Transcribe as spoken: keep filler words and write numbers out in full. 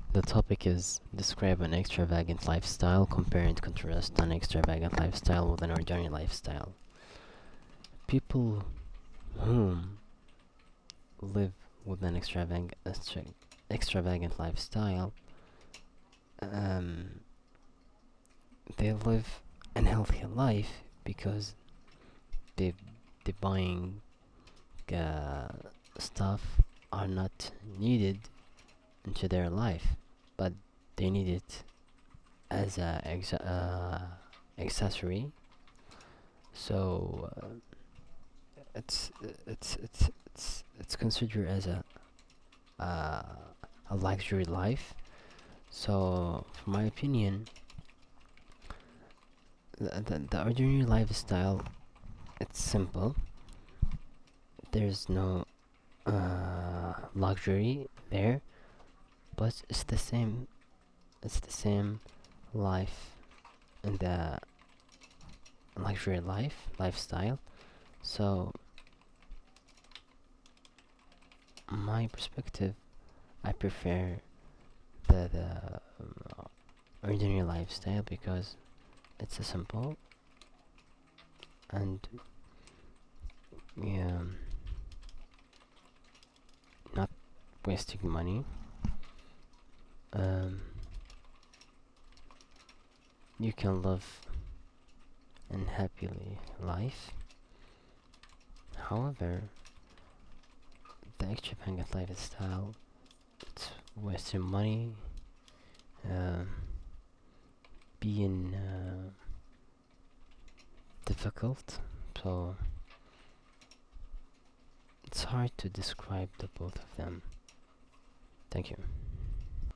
The topic is describe an extravagant lifestyle, compare and contrast an extravagant lifestyle with an ordinary lifestyle. People whom live with an extravagant extra, extravagant lifestyle, um, they live an healthy life because they they buying uh, stuff are not needed into their life, but they need it as a ex- uh, accessory. So uh, it's it's it's it's it's considered as a uh, a luxury life. So, for my opinion, the, the, the ordinary lifestyle, it's simple. There's no uh, luxury there, but it's the same. It's the same life in the luxury life lifestyle. So, my perspective, I prefer the the um, ordinary lifestyle because it's a simple and yeah, not wasting money. Um, you can live an happily life. However, the extravagant lifestyle, it's wasting money, um, being uh, difficult. So it's hard to describe the both of them. Thank you.